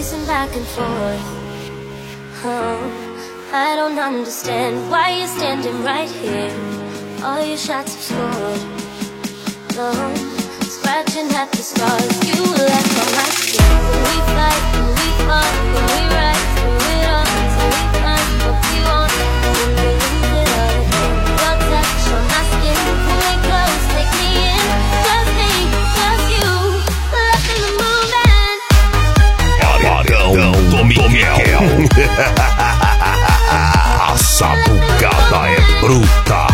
pacing back and forth. Oh, I don't understand why you're standing right here. All your shots have scored. No, scratching at the scars you left on my skin. When we fight, when we fall, when we rise, through it all, till we find what we want. When we lose it all again, your touch on my skin. Pull me close, take me in. Just me, just you, left in the moment. Paredão do Miguel. A sabucada é bruta.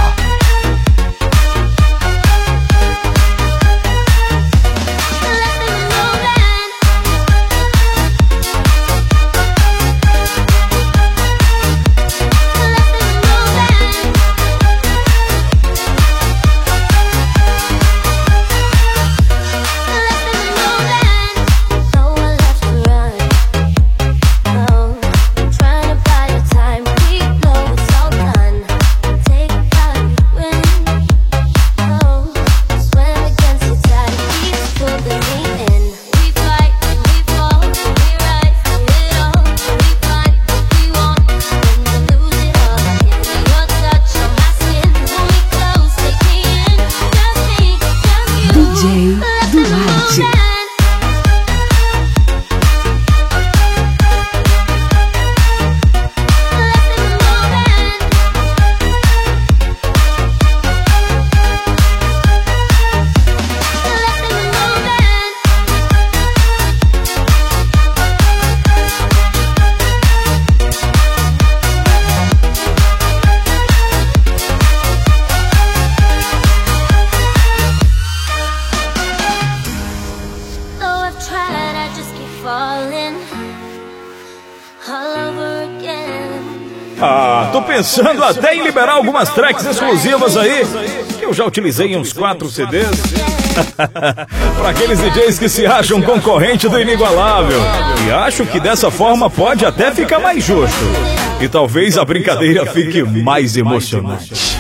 Tô pensando até em liberar algumas tracks exclusivas aí, que eu já utilizei em uns 4 CDs. Para aqueles DJs que se acham concorrente do inigualável. E acho que dessa forma pode até ficar mais justo. E talvez a brincadeira fique mais emocionante.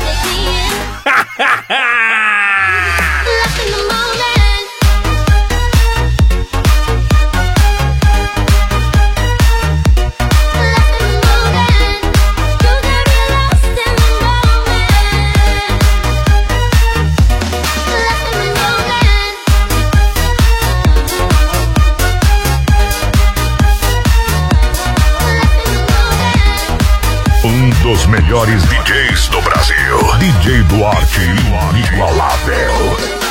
Dos melhores DJs do Brasil, DJ Duarte inigualável.